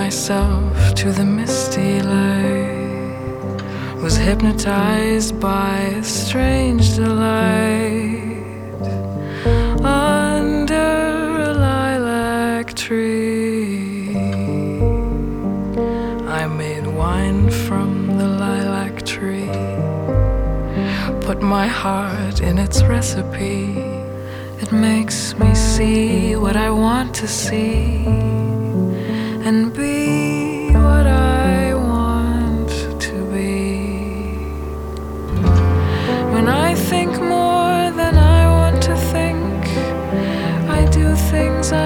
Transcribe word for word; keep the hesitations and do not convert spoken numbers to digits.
myself to the misty light, was hypnotized by a strange delight under a lilac tree. I made wine from the lilac tree, put my heart in its recipe. It makes me see what I want to see.